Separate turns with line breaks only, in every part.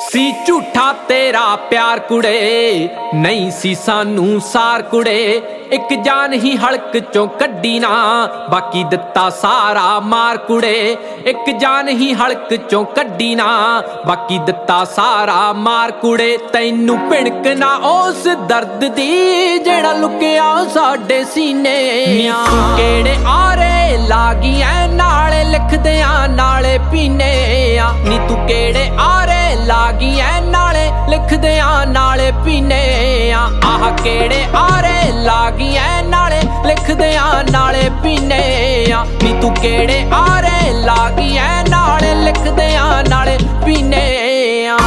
सी झूठा तेरा प्यार कुड़े, नहीं सी सानू सार कुड़े। एक जान ही हड़क चों कड्डी ना, बाकी दिता सारा मार कुड़े। एक जान ही हड़क चों कड्डी ना, बाकी दिता सारा मार कुड़े। तैनू भिणक ना उस दर्द दी जेड़ा लुकिया साडे सीने। तू केड़े आरे लागी ऐ नाले लिखदियां नाले पीने आ। नी तू केड़े आरे लागी ऐ नाले लिखदियां नाले पीने आ। आह केड़े आरे लागी ऐ नाले लिखदियां नाले पीने आ। नी तू केड़े आरे लागी ऐ नाले लिखदियां नाले पीने आ।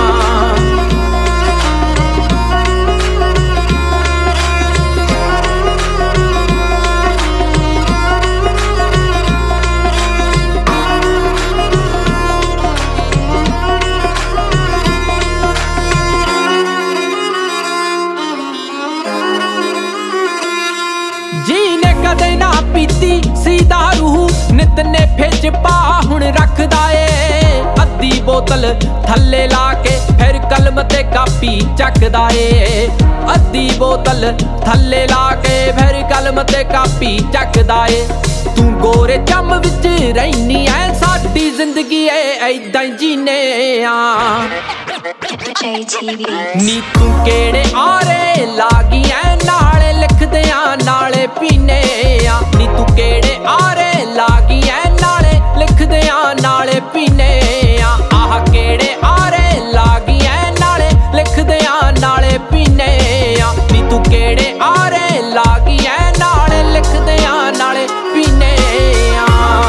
जीने कदे ना पीती सी दारू, नित ने फिज पा हुण रखदा ए। अद्धी बोतल थल्ले ला के फिर कलम ते कापी चकदा ए। अद्धी बोतल थल्ले ला के फिर कलम ते कापी चकदा ए। तू गोरे चम विच रैनी ऐ, साडी जिंदगी ऐदां जीने आ। नी तू केड़े आरे लागी ऐ नाले लिखदियां नाले पीने आ। नी तू केड़े आरे लागी ऐ नाले लिखदियां नाले पीने आ। आह केड़े आरे लागी ऐ नाले लिखदियां नाले पीने आ। नी तू केड़े आरे लागी ऐ नाले लिखदियां नाले पीने आ।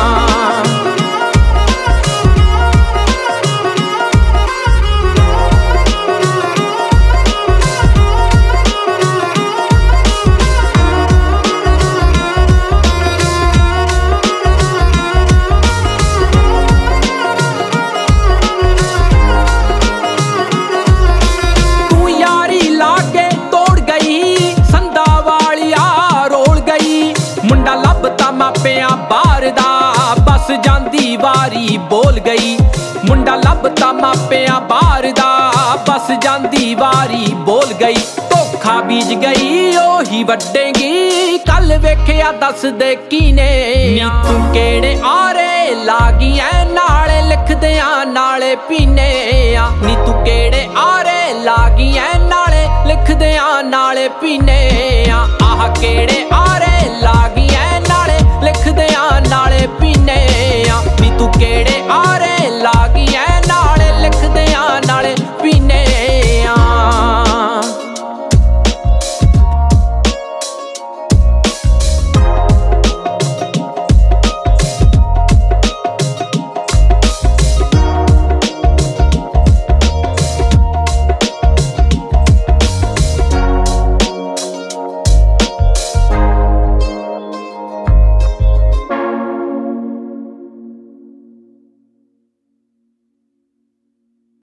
मापिया बाहर दा बस जांदी वारी बोल गई। मुंडा लभता मापिया बाहर दा बस जांदी वारी बोल गई। धोखा बीज गई ओही वड्डेगी, कल वेखिया दस दे कीने। नी तू केड़े आरे लागी ऐ नाले लिखदियां नाले पीने आ। नी तू केड़े आरे लागी ऐ नाले लिखदियां नाले पीने आ। आह केड़े